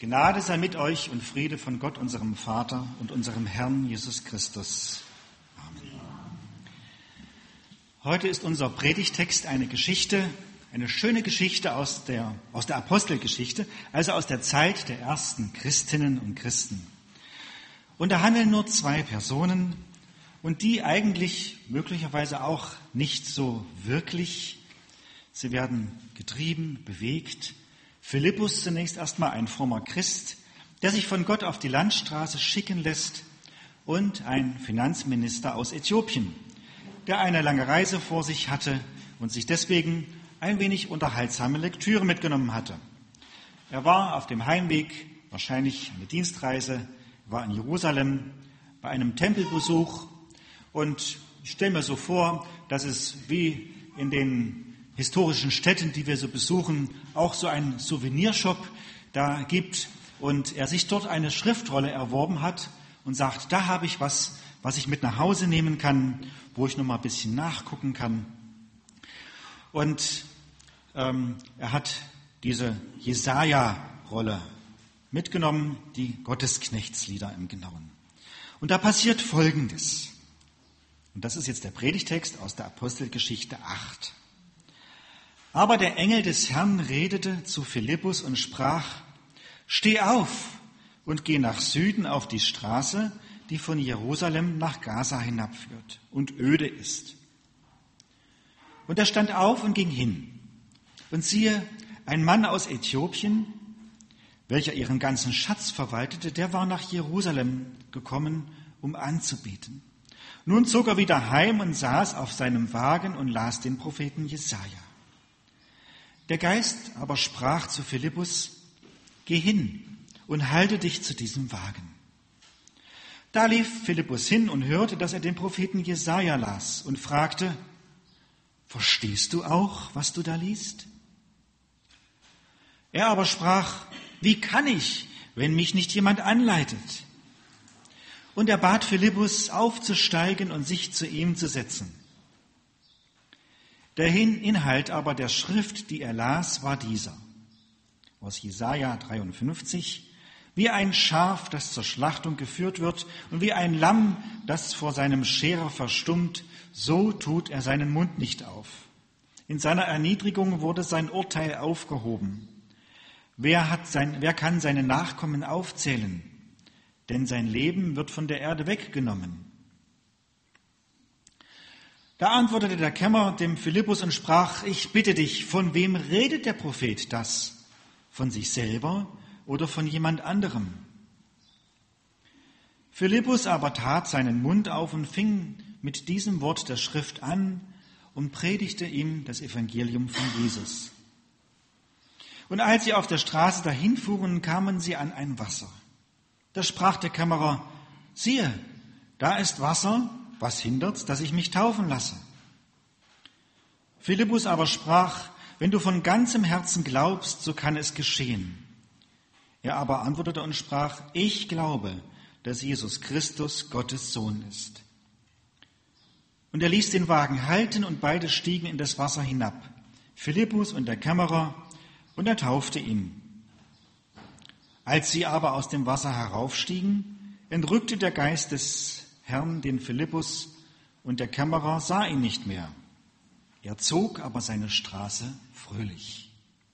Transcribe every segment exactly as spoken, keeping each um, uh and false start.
Gnade sei mit euch und Friede von Gott, unserem Vater und unserem Herrn Jesus Christus. Amen. Heute ist unser Predigtext eine Geschichte, eine schöne Geschichte aus der, aus der Apostelgeschichte, also aus der Zeit der ersten Christinnen und Christen. Und da handeln nur zwei Personen und die eigentlich möglicherweise auch nicht so wirklich. Sie werden getrieben, bewegt. Philippus zunächst erstmal ein frommer Christ, der sich von Gott auf die Landstraße schicken lässt, und ein Finanzminister aus Äthiopien, der eine lange Reise vor sich hatte und sich deswegen ein wenig unterhaltsame Lektüre mitgenommen hatte. Er war auf dem Heimweg, wahrscheinlich eine Dienstreise, war in Jerusalem bei einem Tempelbesuch, und ich stelle mir so vor, dass es wie in den historischen Städten, die wir so besuchen, auch so einen Souvenirshop da gibt und er sich dort eine Schriftrolle erworben hat und sagt, da habe ich was, was ich mit nach Hause nehmen kann, wo ich noch mal ein bisschen nachgucken kann. Und ähm, er hat diese Jesaja-Rolle mitgenommen, die Gottesknechtslieder im Genauen. Und da passiert Folgendes. Und das ist jetzt der Predigtext aus der Apostelgeschichte acht. Aber der Engel des Herrn redete zu Philippus und sprach, steh auf und geh nach Süden auf die Straße, die von Jerusalem nach Gaza hinabführt und öde ist. Und er stand auf und ging hin. Und siehe, ein Mann aus Äthiopien, welcher ihren ganzen Schatz verwaltete, der war nach Jerusalem gekommen, um anzubeten. Nun zog er wieder heim und saß auf seinem Wagen und las den Propheten Jesaja. Der Geist aber sprach zu Philippus, geh hin und halte dich zu diesem Wagen. Da lief Philippus hin und hörte, dass er den Propheten Jesaja las und fragte, verstehst du auch, was du da liest? Er aber sprach, wie kann ich, wenn mich nicht jemand anleitet? Und er bat Philippus, aufzusteigen und sich zu ihm zu setzen. Der Inhalt aber der Schrift, die er las, war dieser. Aus Jesaja dreiundfünfzig. Wie ein Schaf, das zur Schlachtung geführt wird, und wie ein Lamm, das vor seinem Scherer verstummt, so tut er seinen Mund nicht auf. In seiner Erniedrigung wurde sein Urteil aufgehoben. Wer hat sein, wer kann seine Nachkommen aufzählen? Denn sein Leben wird von der Erde weggenommen. Da antwortete der Kämmerer dem Philippus und sprach, ich bitte dich, von wem redet der Prophet das? Von sich selber oder von jemand anderem? Philippus aber tat seinen Mund auf und fing mit diesem Wort der Schrift an und predigte ihm das Evangelium von Jesus. Und als sie auf der Straße dahinfuhren, kamen sie an ein Wasser. Da sprach der Kämmerer, siehe, da ist Wasser, was hindert's, dass ich mich taufen lasse? Philippus aber sprach, wenn du von ganzem Herzen glaubst, so kann es geschehen. Er aber antwortete und sprach, ich glaube, dass Jesus Christus Gottes Sohn ist. Und er ließ den Wagen halten und beide stiegen in das Wasser hinab, Philippus und der Kämmerer, und er taufte ihn. Als sie aber aus dem Wasser heraufstiegen, entrückte der Geist des Herrn den Philippus, und der Kämmerer sah ihn nicht mehr. Er zog aber seine Straße fröhlich.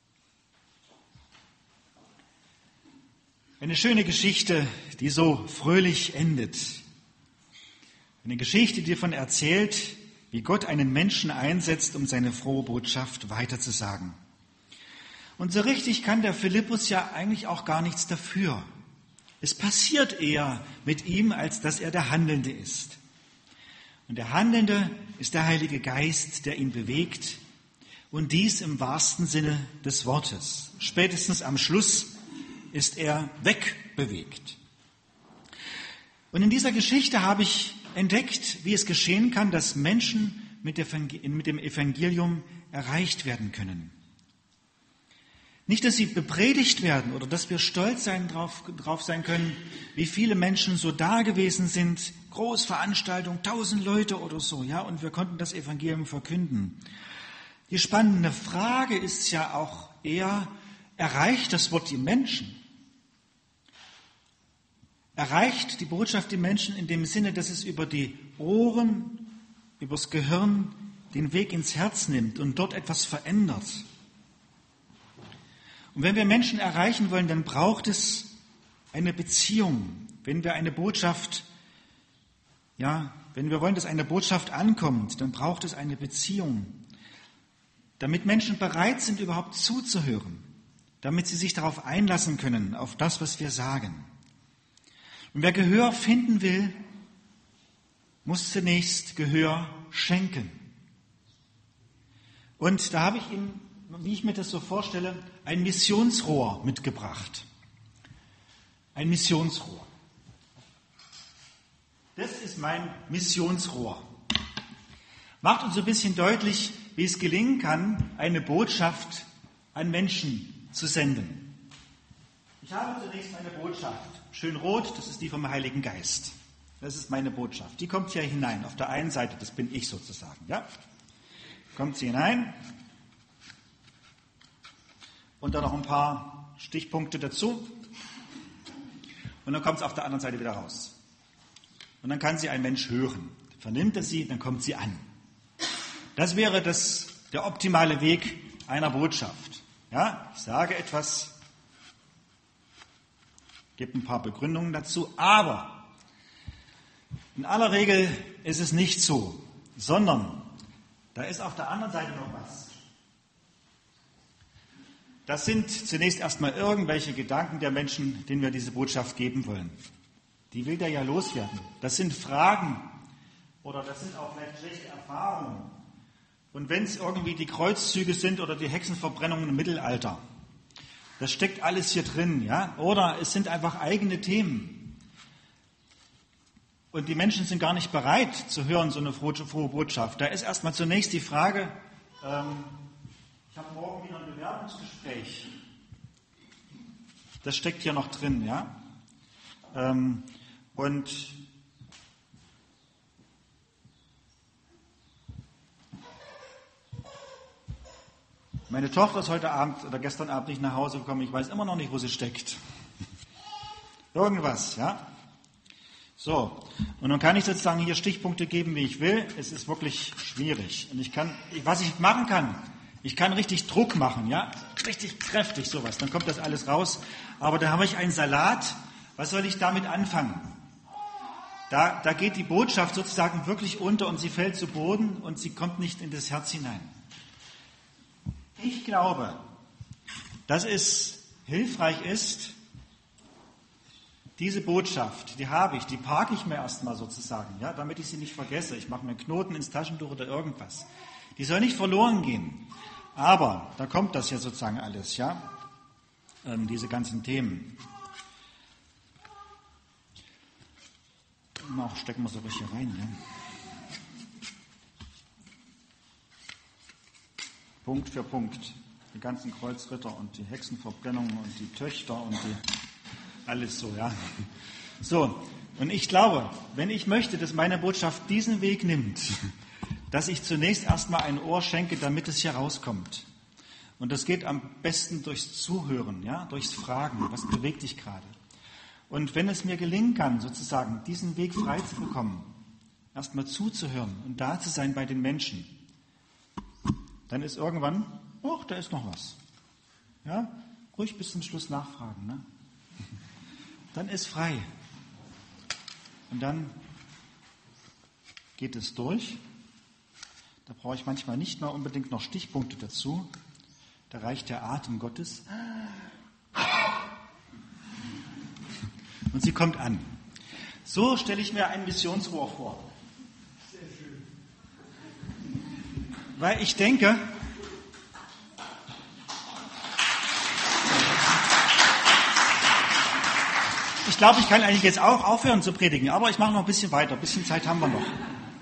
Eine schöne Geschichte, die so fröhlich endet. Eine Geschichte, die davon erzählt, wie Gott einen Menschen einsetzt, um seine frohe Botschaft weiterzusagen. Und so richtig kann der Philippus ja eigentlich auch gar nichts dafür. Es passiert eher mit ihm, als dass er der Handelnde ist. Und der Handelnde ist der Heilige Geist, der ihn bewegt. Und dies im wahrsten Sinne des Wortes. Spätestens am Schluss ist er wegbewegt. Und in dieser Geschichte habe ich entdeckt, wie es geschehen kann, dass Menschen mit dem Evangelium erreicht werden können. Nicht, dass sie bepredigt werden oder dass wir stolz sein, drauf, drauf sein können, wie viele Menschen so da gewesen sind, Großveranstaltung, tausend Leute oder so, ja, und wir konnten das Evangelium verkünden. Die spannende Frage ist ja auch eher, erreicht das Wort die Menschen? erreicht die Botschaft die Menschen in dem Sinne, dass es über die Ohren, übers Gehirn den Weg ins Herz nimmt und dort etwas verändert. Und wenn wir Menschen erreichen wollen, dann braucht es eine Beziehung. Wenn wir eine Botschaft, ja, wenn wir wollen, dass eine Botschaft ankommt, dann braucht es eine Beziehung, damit Menschen bereit sind, überhaupt zuzuhören, damit sie sich darauf einlassen können, auf das, was wir sagen. Und wer Gehör finden will, muss zunächst Gehör schenken. Und da habe ich ihm, wie ich mir das so vorstelle, ein Missionsrohr mitgebracht. Ein Missionsrohr. Das ist mein Missionsrohr. Macht uns so ein bisschen deutlich, wie es gelingen kann, eine Botschaft an Menschen zu senden. Ich habe zunächst meine Botschaft. Schön rot, das ist die vom Heiligen Geist. Das ist meine Botschaft. Die kommt hier hinein. Auf der einen Seite, das bin ich sozusagen. Ja? Kommt sie hinein. Und dann noch ein paar Stichpunkte dazu. Und dann kommt es auf der anderen Seite wieder raus. Und dann kann sie ein Mensch hören. Vernimmt er sie, dann kommt sie an. Das wäre das, der optimale Weg einer Botschaft. Ja, ich sage etwas, gebe ein paar Begründungen dazu, aber in aller Regel ist es nicht so, sondern da ist auf der anderen Seite noch was. Das sind zunächst erstmal irgendwelche Gedanken der Menschen, denen wir diese Botschaft geben wollen. Die will der ja loswerden. Das sind Fragen oder das sind auch vielleicht schlechte Erfahrungen. Und wenn es irgendwie die Kreuzzüge sind oder die Hexenverbrennungen im Mittelalter, das steckt alles hier drin, ja? Oder es sind einfach eigene Themen. Und die Menschen sind gar nicht bereit zu hören, so eine frohe Botschaft. Da ist erstmal zunächst die Frage, ähm, ich habe morgen wieder ein Bewerbungsgespräch. Das steckt hier noch drin, ja? Ähm, und meine Tochter ist heute Abend oder gestern Abend nicht nach Hause gekommen. Ich weiß immer noch nicht, wo sie steckt. Irgendwas, ja? So. Und dann kann ich sozusagen hier Stichpunkte geben, wie ich will. Es ist wirklich schwierig. Und ich kann, was ich machen kann, ich kann richtig Druck machen, ja? Richtig kräftig sowas. Dann kommt das alles raus. Aber da habe ich einen Salat. Was soll ich damit anfangen? Da, da geht die Botschaft sozusagen wirklich unter und sie fällt zu Boden und sie kommt nicht in das Herz hinein. Ich glaube, dass es hilfreich ist, diese Botschaft, die habe ich, die parke ich mir erstmal sozusagen, ja, damit ich sie nicht vergesse. Ich mache mir einen Knoten ins Taschentuch oder irgendwas. Die soll nicht verloren gehen. Aber da kommt das ja sozusagen alles, ja, ähm, diese ganzen Themen. Auch stecken wir so richtig rein, ja. Punkt für Punkt. Die ganzen Kreuzritter und die Hexenverbrennungen und die Töchter und die alles so, ja. So, und ich glaube, wenn ich möchte, dass meine Botschaft diesen Weg nimmt, dass ich zunächst erstmal ein Ohr schenke, damit es hier rauskommt. Und das geht am besten durchs Zuhören, ja, durchs Fragen. Was bewegt dich gerade? Und wenn es mir gelingen kann, sozusagen diesen Weg frei zu bekommen, erstmal zuzuhören und da zu sein bei den Menschen, dann ist irgendwann, oh, da ist noch was. Ja, ruhig bis zum Schluss nachfragen. Ne? Dann ist frei. Und dann geht es durch. Da brauche ich manchmal nicht mal unbedingt noch Stichpunkte dazu. Da reicht der Atem Gottes. Und sie kommt an. So stelle ich mir ein Missionsrohr vor. Sehr schön. Weil ich denke, ich glaube, ich kann eigentlich jetzt auch aufhören zu predigen, aber ich mache noch ein bisschen weiter. Ein bisschen Zeit haben wir noch.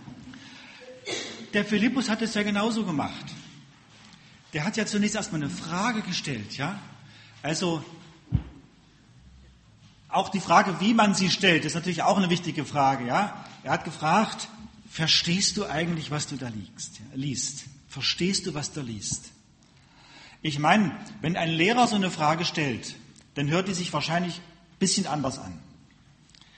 Der Philippus hat es ja genauso gemacht. Der hat ja zunächst erstmal eine Frage gestellt, ja? Also, auch die Frage, wie man sie stellt, ist natürlich auch eine wichtige Frage. Ja? Er hat gefragt, verstehst du eigentlich, was du da liest? liest? Verstehst du, was du liest? Ich meine, wenn ein Lehrer so eine Frage stellt, dann hört die sich wahrscheinlich ein bisschen anders an.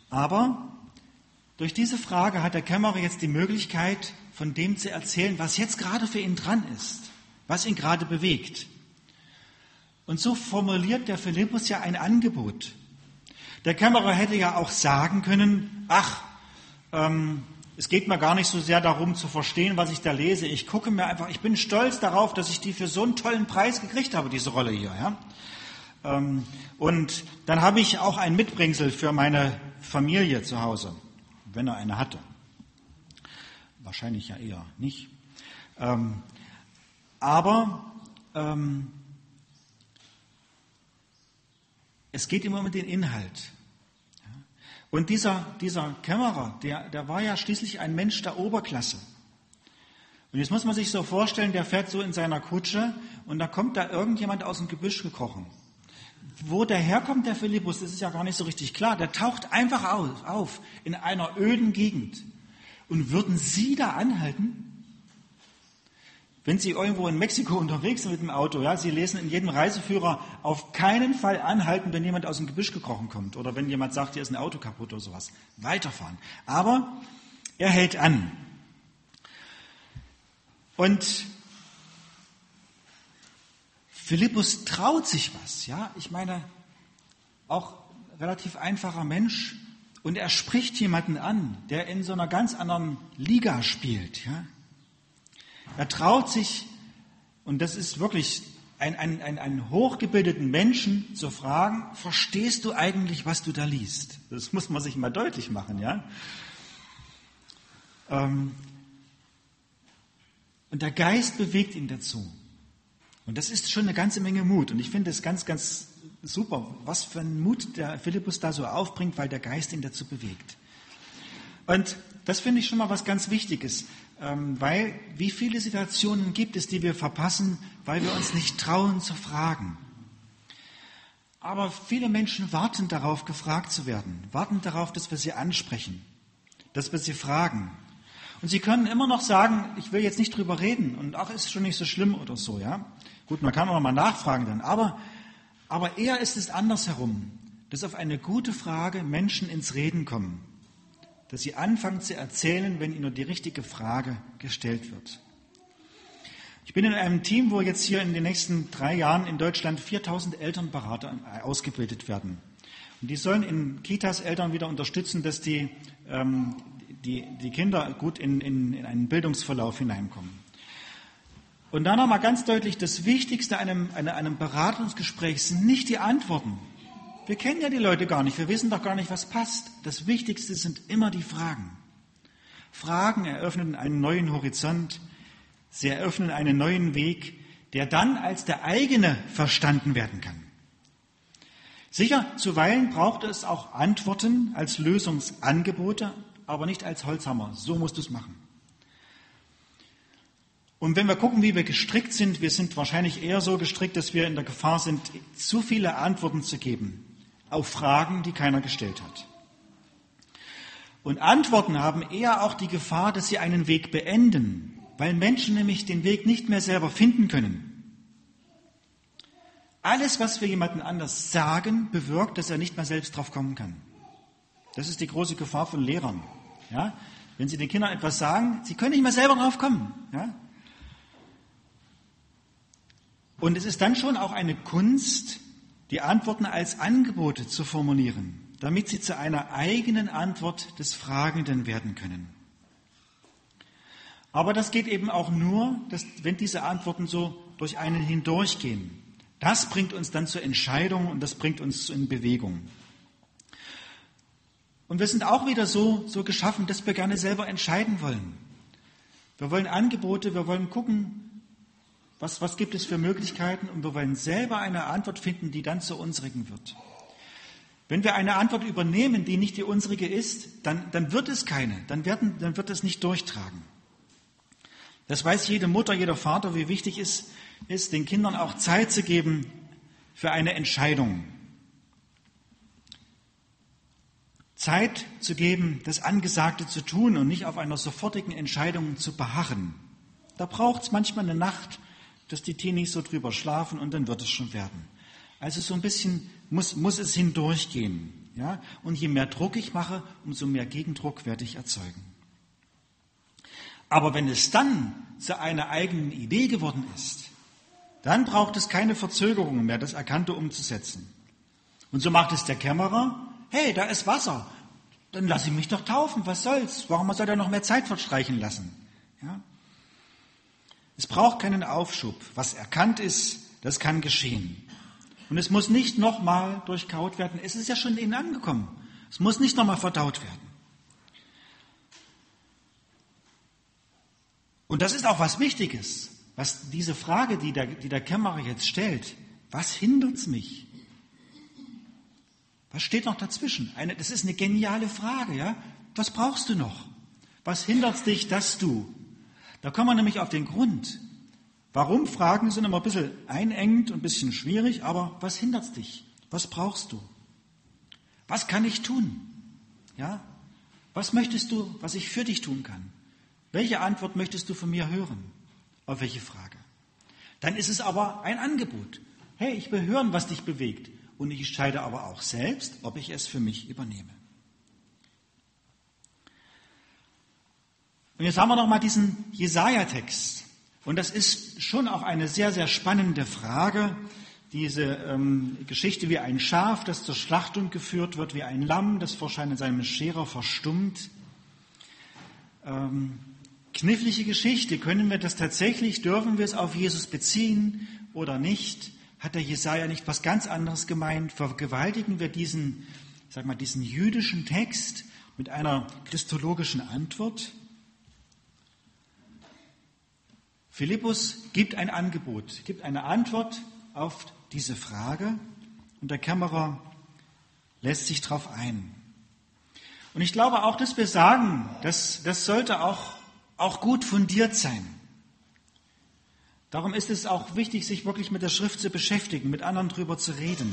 Aber durch diese Frage hat der Kämmerer jetzt die Möglichkeit, von dem zu erzählen, was jetzt gerade für ihn dran ist, was ihn gerade bewegt. Und so formuliert der Philippus ja ein Angebot. Der Kämmerer hätte ja auch sagen können, ach, ähm, es geht mir gar nicht so sehr darum zu verstehen, was ich da lese. Ich gucke mir einfach, ich bin stolz darauf, dass ich die für so einen tollen Preis gekriegt habe, diese Rolle hier. Ja? Ähm, und dann habe ich auch ein Mitbringsel für meine Familie zu Hause, wenn er eine hatte. Wahrscheinlich ja eher nicht. Ähm, aber ähm, es geht immer um den Inhalt. Und dieser, dieser Kämmerer, der, der war ja schließlich ein Mensch der Oberklasse. Und jetzt muss man sich so vorstellen, der fährt so in seiner Kutsche und da kommt da irgendjemand aus dem Gebüsch gekrochen. Wo der herkommt, der Philippus, das ist ja gar nicht so richtig klar. Der taucht einfach auf, auf in einer öden Gegend. Und würden Sie da anhalten? Wenn Sie irgendwo in Mexiko unterwegs sind mit dem Auto, ja, Sie lesen in jedem Reiseführer, auf keinen Fall anhalten, wenn jemand aus dem Gebüsch gekrochen kommt oder wenn jemand sagt, hier ist ein Auto kaputt oder sowas. Weiterfahren. Aber er hält an. Und Philippus traut sich was, ja. Ich meine, auch relativ einfacher Mensch. Und er spricht jemanden an, der in so einer ganz anderen Liga spielt, ja. Er traut sich, und das ist wirklich ein, ein, ein, einen hochgebildeten Menschen zu fragen, verstehst du eigentlich, was du da liest? Das muss man sich mal deutlich machen, ja. Ähm, und der Geist bewegt ihn dazu. Und das ist schon eine ganze Menge Mut. Und ich finde es ganz, ganz super, was für einen Mut der Philippus da so aufbringt, weil der Geist ihn dazu bewegt. Und das finde ich schon mal was ganz Wichtiges. Weil wie viele Situationen gibt es, die wir verpassen, weil wir uns nicht trauen zu fragen. Aber viele Menschen warten darauf, gefragt zu werden, warten darauf, dass wir sie ansprechen, dass wir sie fragen. Und sie können immer noch sagen, ich will jetzt nicht drüber reden und ach, ist schon nicht so schlimm oder so, ja. Gut, man kann auch mal nachfragen dann, aber, aber eher ist es andersherum, dass auf eine gute Frage Menschen ins Reden kommen. Dass sie anfangen zu erzählen, wenn ihnen die richtige Frage gestellt wird. Ich bin in einem Team, wo jetzt hier in den nächsten drei Jahren in Deutschland viertausend Elternberater ausgebildet werden. Und die sollen in Kitas Eltern wieder unterstützen, dass die, ähm, die, die Kinder gut in, in, in einen Bildungsverlauf hineinkommen. Und da nochmal ganz deutlich, das Wichtigste an einem, an einem Beratungsgespräch sind nicht die Antworten. Wir kennen ja die Leute gar nicht, wir wissen doch gar nicht, was passt. Das Wichtigste sind immer die Fragen. Fragen eröffnen einen neuen Horizont, sie eröffnen einen neuen Weg, der dann als der eigene verstanden werden kann. Sicher, zuweilen braucht es auch Antworten als Lösungsangebote, aber nicht als Holzhammer. So musst du es machen. Und wenn wir gucken, wie wir gestrickt sind, wir sind wahrscheinlich eher so gestrickt, dass wir in der Gefahr sind, zu viele Antworten zu geben auf Fragen, die keiner gestellt hat. Und Antworten haben eher auch die Gefahr, dass sie einen Weg beenden, weil Menschen nämlich den Weg nicht mehr selber finden können. Alles, was wir jemandem anders sagen, bewirkt, dass er nicht mehr selbst drauf kommen kann. Das ist die große Gefahr von Lehrern. Ja? Wenn sie den Kindern etwas sagen, sie können nicht mehr selber drauf kommen. Ja? Und es ist dann schon auch eine Kunst, die Antworten als Angebote zu formulieren, damit sie zu einer eigenen Antwort des Fragenden werden können. Aber das geht eben auch nur, dass, wenn diese Antworten so durch einen hindurchgehen. Das bringt uns dann zur Entscheidung und das bringt uns in Bewegung. Und wir sind auch wieder so, so geschaffen, dass wir gerne selber entscheiden wollen. Wir wollen Angebote, wir wollen gucken, Was, was gibt es für Möglichkeiten? Und wir wollen selber eine Antwort finden, die dann zu unsrigen wird. Wenn wir eine Antwort übernehmen, die nicht die unsrige ist, dann, dann wird es keine, dann, werden, dann wird es nicht durchtragen. Das weiß jede Mutter, jeder Vater, wie wichtig es ist, den Kindern auch Zeit zu geben für eine Entscheidung. Zeit zu geben, das Angesagte zu tun und nicht auf einer sofortigen Entscheidung zu beharren. Da braucht es manchmal eine Nacht, dass die Teenies so drüber schlafen und dann wird es schon werden. Also so ein bisschen muss, muss es hindurchgehen Ja? Und je mehr Druck ich mache, umso mehr Gegendruck werde ich erzeugen. Aber wenn es dann zu einer eigenen Idee geworden ist, dann braucht es keine Verzögerungen mehr, das Erkannte umzusetzen. Und so macht es der Kämmerer. Hey, da ist Wasser. Dann lasse ich mich doch taufen. Was soll's? Warum soll er noch mehr Zeit verstreichen lassen? Ja? Es braucht keinen Aufschub. Was erkannt ist, das kann geschehen. Und es muss nicht nochmal durchkaut werden. Es ist ja schon in Ihnen angekommen. Es muss nicht nochmal verdaut werden. Und das ist auch was Wichtiges, was diese Frage, die der, die der Kämmerer jetzt stellt. Was hindert's mich? Was steht noch dazwischen? Eine, das ist eine geniale Frage, ja? Was brauchst du noch? Was hindert dich, dass du? Da kommen wir nämlich auf den Grund. Warum? Fragen sind immer ein bisschen einengend und ein bisschen schwierig, aber was hindert dich? Was brauchst du? Was kann ich tun? Ja? Was möchtest du, was ich für dich tun kann? Welche Antwort möchtest du von mir hören? Auf welche Frage? Dann ist es aber ein Angebot. Hey, ich will hören, was dich bewegt. Und ich entscheide aber auch selbst, ob ich es für mich übernehme. Und jetzt haben wir noch mal diesen Jesaja-Text. Und das ist schon auch eine sehr, sehr spannende Frage. Diese ähm, Geschichte wie ein Schaf, das zur Schlachtung geführt wird, wie ein Lamm, das vor seinem Scherer verstummt. Ähm, knifflige Geschichte. Können wir das tatsächlich, dürfen wir es auf Jesus beziehen oder nicht? Hat der Jesaja nicht was ganz anderes gemeint? Vergewaltigen wir diesen, ich sag mal, diesen jüdischen Text mit einer christologischen Antwort? Philippus gibt ein Angebot, gibt eine Antwort auf diese Frage und der Kämmerer lässt sich darauf ein. Und ich glaube auch, dass wir sagen, dass das sollte auch, auch gut fundiert sein. Darum ist es auch wichtig, sich wirklich mit der Schrift zu beschäftigen, mit anderen drüber zu reden.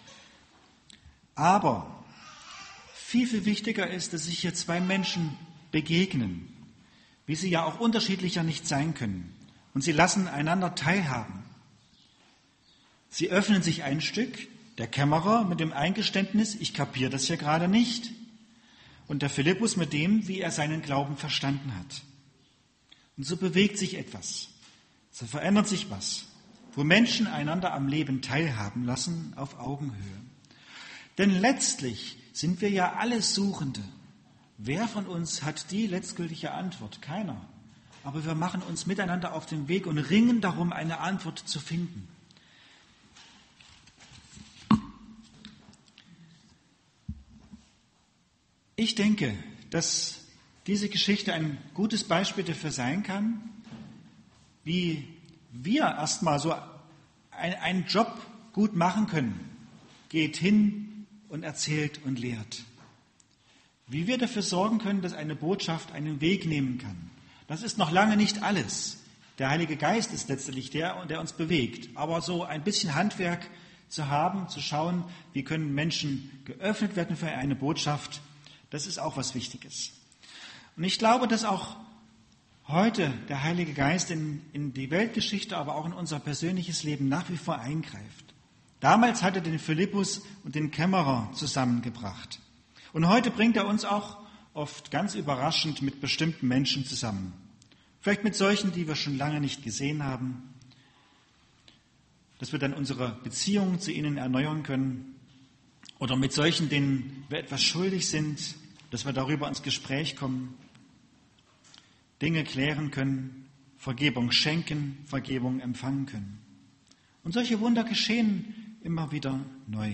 Aber viel, viel wichtiger ist, dass sich hier zwei Menschen begegnen, wie sie ja auch unterschiedlicher nicht sein können. Und sie lassen einander teilhaben. Sie öffnen sich ein Stück, der Kämmerer mit dem Eingeständnis, ich kapiere das hier gerade nicht, und der Philippus mit dem, wie er seinen Glauben verstanden hat. Und so bewegt sich etwas. So verändert sich was, wo Menschen einander am Leben teilhaben lassen auf Augenhöhe. Denn letztlich sind wir ja alle Suchende. Wer von uns hat die letztgültige Antwort? Keiner. Aber wir machen uns miteinander auf den Weg und ringen darum, eine Antwort zu finden. Ich denke, dass diese Geschichte ein gutes Beispiel dafür sein kann, wie wir erstmal so einen Job gut machen können. Geht hin und erzählt und lehrt. Wie wir dafür sorgen können, dass eine Botschaft einen Weg nehmen kann. Das ist noch lange nicht alles. Der Heilige Geist ist letztlich der, der uns bewegt. Aber so ein bisschen Handwerk zu haben, zu schauen, wie können Menschen geöffnet werden für eine Botschaft, das ist auch was Wichtiges. Und ich glaube, dass auch heute der Heilige Geist in, in die Weltgeschichte, aber auch in unser persönliches Leben nach wie vor eingreift. Damals hat er den Philippus und den Kämmerer zusammengebracht. Und heute bringt er uns auch oft ganz überraschend mit bestimmten Menschen zusammen. Vielleicht mit solchen, die wir schon lange nicht gesehen haben, dass wir dann unsere Beziehung zu ihnen erneuern können. Oder mit solchen, denen wir etwas schuldig sind, dass wir darüber ins Gespräch kommen, Dinge klären können, Vergebung schenken, Vergebung empfangen können. Und solche Wunder geschehen immer wieder neu.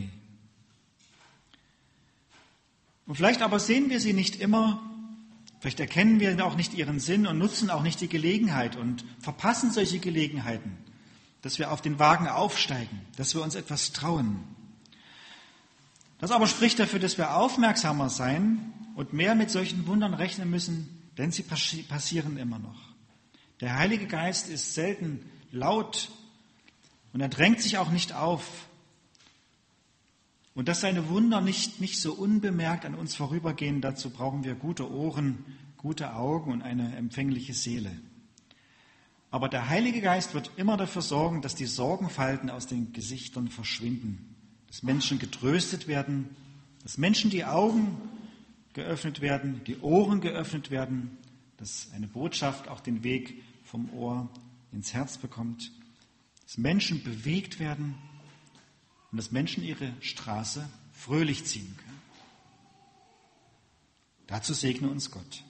Und vielleicht aber sehen wir sie nicht immer, vielleicht erkennen wir auch nicht ihren Sinn und nutzen auch nicht die Gelegenheit und verpassen solche Gelegenheiten, dass wir auf den Wagen aufsteigen, dass wir uns etwas trauen. Das aber spricht dafür, dass wir aufmerksamer sein und mehr mit solchen Wundern rechnen müssen, denn sie passieren immer noch. Der Heilige Geist ist selten laut und er drängt sich auch nicht auf. Und dass seine Wunder nicht, nicht so unbemerkt an uns vorübergehen, dazu brauchen wir gute Ohren, gute Augen und eine empfängliche Seele. Aber der Heilige Geist wird immer dafür sorgen, dass die Sorgenfalten aus den Gesichtern verschwinden, dass Menschen getröstet werden, Dass Menschen die Augen geöffnet werden, die Ohren geöffnet werden, dass eine Botschaft auch den Weg vom Ohr ins Herz bekommt, dass Menschen bewegt werden und dass Menschen ihre Straße fröhlich ziehen können. Dazu segne uns Gott.